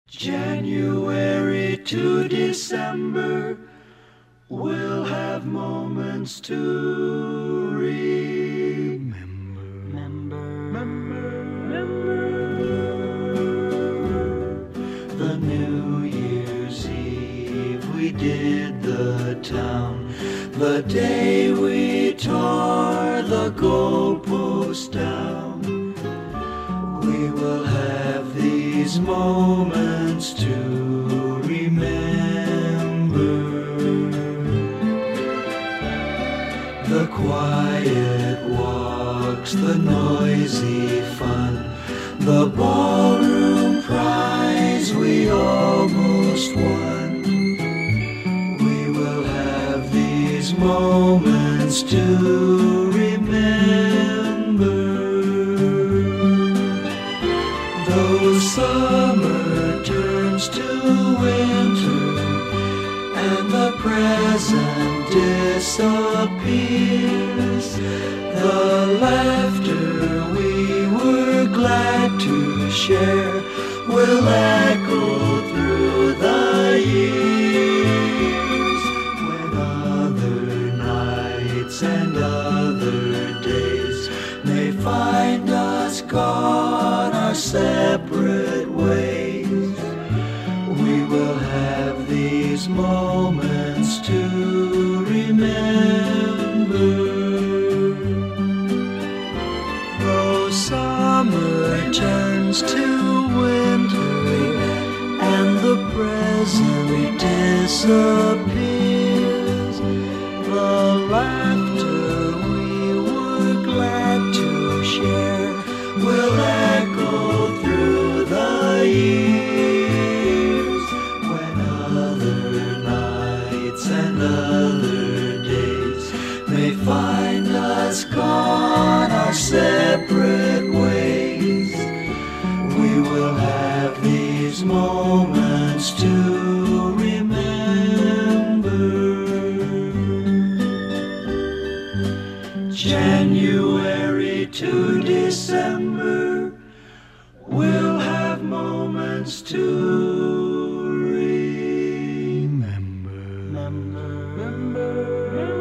January to December, we'll have moments to remember. The New Year's Eve we did the town, the day we tore the goalpost down. We will have these moments to remember. The quiet walks, the noisy fun, the ballroom prize we almost won. We will have these moments to remember. Though summer turns to winter and the present disappears, the laughter we were glad to share will echo through the years. When other nights and other days may find us gone our separate ways, we will have these moments to remember. Though summer turns to winter and the present disappears, the laughter we were glad to share will echo through the years. When other nights and other days may find us gone our separate ways, we will have these moments to remember. January to December, we'll have moments to remember.